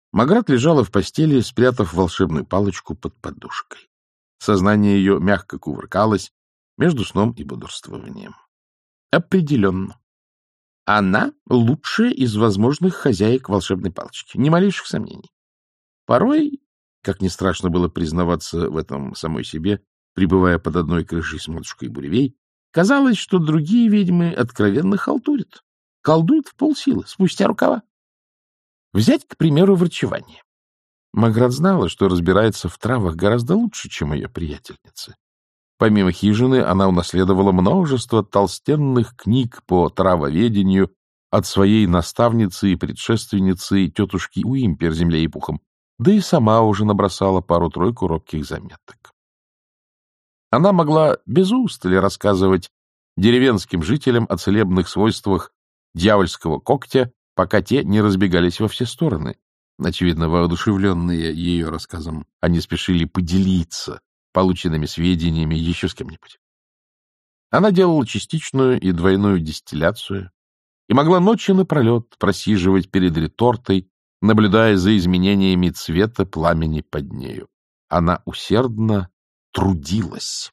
Маград лежала в постели, спрятав волшебную палочку под подушкой. Сознание ее мягко кувыркалось между сном и бодрствованием. Определенно. Она лучшая из возможных хозяек волшебной палочки. Ни малейших сомнений. Порой, как не страшно было признаваться в этом самой себе, пребывая под одной крышей с матушкой Буревей, казалось, что другие ведьмы откровенно халтурят. Колдуют в полсилы, спустя рукава. Взять, к примеру, врачевание. Маград знала, что разбирается в травах гораздо лучше, чем ее приятельницы. Помимо хижины, она унаследовала множество толстенных книг по травоведению от своей наставницы и предшественницы тетушки Уимпер земле и пухом, да и сама уже набросала пару-тройку робких заметок. Она могла без устали рассказывать деревенским жителям о целебных свойствах дьявольского когтя, пока те не разбегались во все стороны. Очевидно, воодушевленные ее рассказом, они спешили поделиться полученными сведениями еще с кем-нибудь. Она делала частичную и двойную дистилляцию и могла ночи напролет просиживать перед ретортой, наблюдая за изменениями цвета пламени под нею. Она усердно трудилась.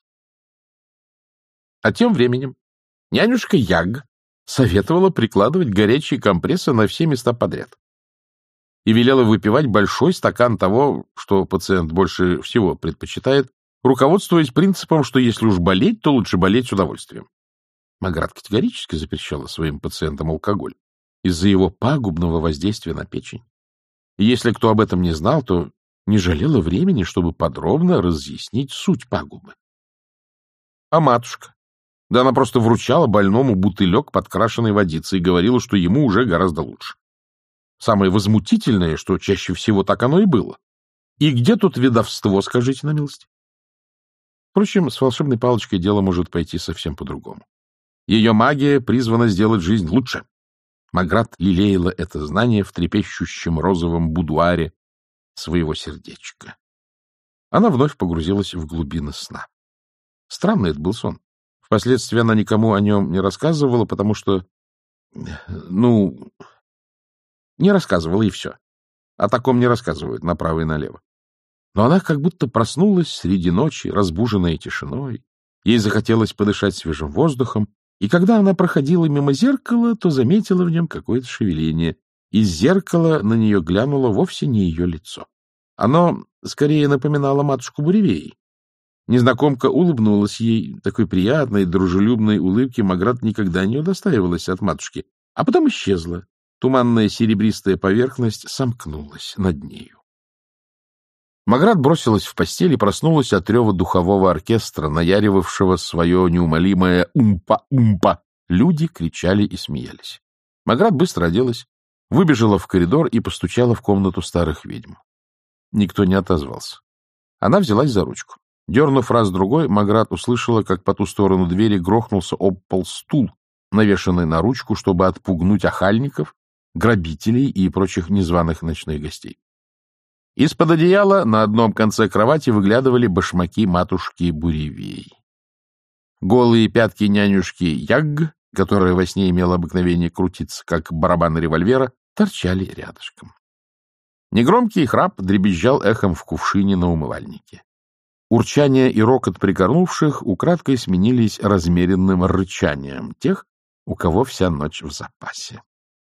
А тем временем нянюшка Яг советовала прикладывать горячие компрессы на все места подряд и велела выпивать большой стакан того, что пациент больше всего предпочитает, руководствуясь принципом, что если уж болеть, то лучше болеть с удовольствием. Маград категорически запрещала своим пациентам алкоголь из-за его пагубного воздействия на печень. И если кто об этом не знал, то не жалела времени, чтобы подробно разъяснить суть пагубы. А матушка? Да она просто вручала больному бутылек подкрашенной водицы и говорила, что ему уже гораздо лучше. Самое возмутительное, что чаще всего так оно и было. И где тут ведовство, скажите на милость? Впрочем, с волшебной палочкой дело может пойти совсем по-другому. Ее магия призвана сделать жизнь лучше. Маград лелеяла это знание в трепещущем розовом будуаре своего сердечка. Она вновь погрузилась в глубины сна. Странный это был сон. Впоследствии она никому о нем не рассказывала, потому что... не рассказывала, и все. О таком не рассказывают направо и налево. Но она как будто проснулась среди ночи, разбуженная тишиной. Ей захотелось подышать свежим воздухом, и когда она проходила мимо зеркала, то заметила в нем какое-то шевеление. Из зеркала на нее глянуло вовсе не ее лицо. Оно скорее напоминало матушку Буревей. Незнакомка улыбнулась ей, такой приятной, дружелюбной улыбки Маград никогда не удостаивалась от матушки, а потом исчезла. Туманная серебристая поверхность сомкнулась над нею. Маград бросилась в постель и проснулась от рева духового оркестра, наяривавшего свое неумолимое «умпа-умпа». Люди кричали и смеялись. Маград быстро оделась, выбежала в коридор и постучала в комнату старых ведьм. Никто не отозвался. Она взялась за ручку. Дернув раз-другой, Маград услышала, как по ту сторону двери грохнулся об пол стул, навешанный на ручку, чтобы отпугнуть охальников, грабителей и прочих незваных ночных гостей. Из-под одеяла на одном конце кровати выглядывали башмаки матушки Буревей. Голые пятки нянюшки Яг, которая во сне имела обыкновение крутиться, как барабан револьвера, торчали рядышком. Негромкий храп дребезжал эхом в кувшине на умывальнике. Урчание и рокот прикорнувших украдкой сменились размеренным рычанием тех, у кого вся ночь в запасе.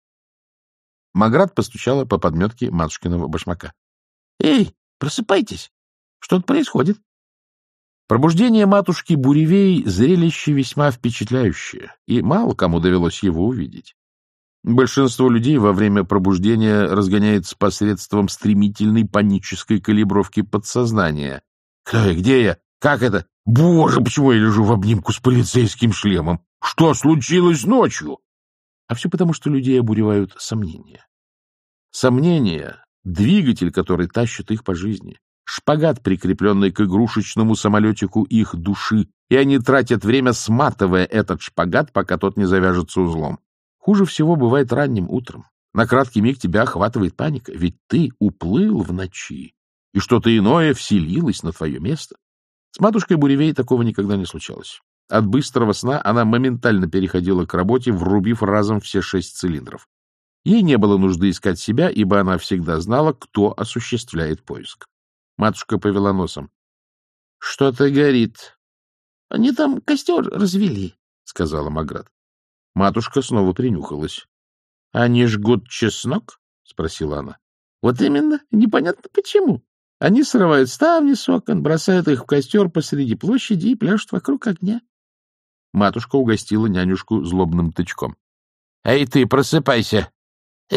Маград постучала по подметке матушкиного башмака. — Эй, просыпайтесь! Что-то происходит. Пробуждение матушки Буревей — зрелище весьма впечатляющее, и мало кому довелось его увидеть. Большинство людей во время пробуждения разгоняется посредством стремительной панической калибровки подсознания. «Кто я? Где я? Как это? Боже, почему я лежу в обнимку с полицейским шлемом? Что случилось ночью?» А все потому, что людей обуревают сомнения. Сомнения — двигатель, который тащит их по жизни, шпагат, прикрепленный к игрушечному самолетику их души, и они тратят время, сматывая этот шпагат, пока тот не завяжется узлом. Хуже всего бывает ранним утром. На краткий миг тебя охватывает паника, ведь ты уплыл в ночи, и что-то иное вселилось на твое место. С матушкой Буревей такого никогда не случалось. От быстрого сна она моментально переходила к работе, врубив разом все 6 цилиндров. Ей не было нужды искать себя, ибо она всегда знала, кто осуществляет поиск. Матушка повела носом. — Что-то горит. — Они там костер развели, — сказала Маград. Матушка снова принюхалась. — Они жгут чеснок? — спросила она. — Вот именно. Непонятно почему. Они срывают ставни с окон, бросают их в костер посреди площади и пляшут вокруг огня. Матушка угостила нянюшку злобным тычком. — Эй, ты, просыпайся! —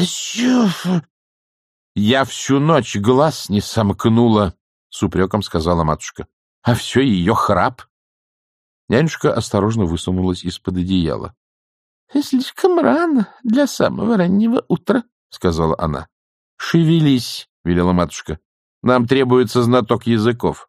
Я всю ночь глаз не сомкнула, — с упреком сказала матушка. — А все ее храп. Нянюшка осторожно высунулась из-под одеяла. — Слишком рано для самого раннего утра, — сказала она. — Шевелись, — велела матушка. — Нам требуется знаток языков.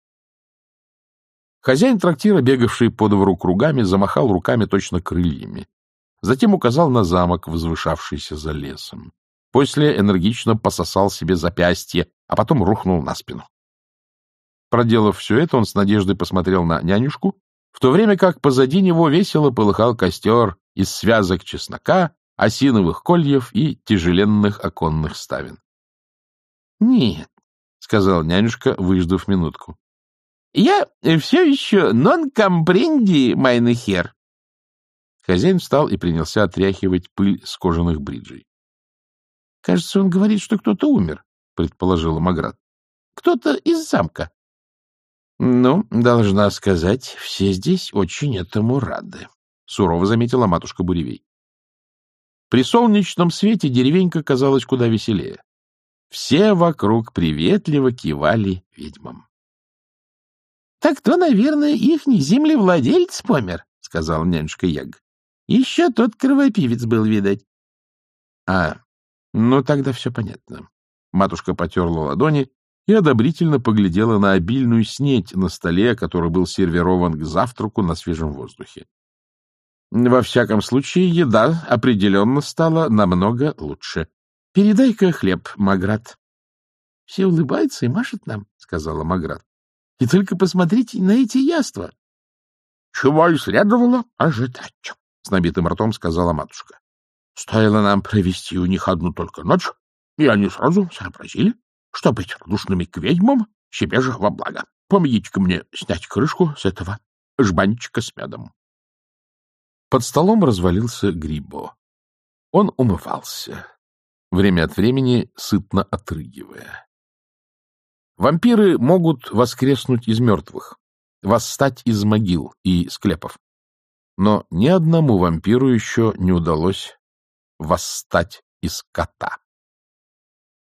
Хозяин трактира, бегавший по двору кругами, замахал руками точно крыльями. Затем указал на замок, возвышавшийся за лесом. После энергично пососал себе запястье, а потом рухнул на спину. Проделав все это, он с надеждой посмотрел на нянюшку, в то время как позади него весело полыхал костер из связок чеснока, осиновых кольев и тяжеленных оконных ставен. — Нет, — сказал нянюшка, выждав минутку. — Я все еще non comprendi, meine Herr. Хозяин встал и принялся отряхивать пыль с кожаных бриджей. — Кажется, он говорит, что кто-то умер, — предположила Маград. — Кто-то из замка. — Ну, должна сказать, все здесь очень этому рады, — сурово заметила матушка Буревей. При солнечном свете деревенька казалась куда веселее. Все вокруг приветливо кивали ведьмам. — Так то, наверное, ихний землевладелец помер, — сказал нянюшка Яг. — Еще тот кровопивец был, видать. — А, ну тогда все понятно. Матушка потерла ладони и одобрительно поглядела на обильную снеть на столе, который был сервирован к завтраку на свежем воздухе. Во всяком случае, еда определенно стала намного лучше. Передай-ка хлеб, Маград. — Все улыбаются и машут нам, — сказала Маград. — И только посмотрите на эти яства. — Чего и следовало ожидать, — с набитым ртом сказала матушка. — Стоило нам провести у них одну только ночь, и они сразу сообразили, что быть радушными к ведьмам себе же во благо. Помогите-ка мне снять крышку с этого жбанчика с медом. Под столом развалился Грибо. Он умывался, время от времени сытно отрыгивая. Вампиры могут воскреснуть из мертвых, восстать из могил и склепов. Но ни одному вампиру еще не удалось восстать из кота.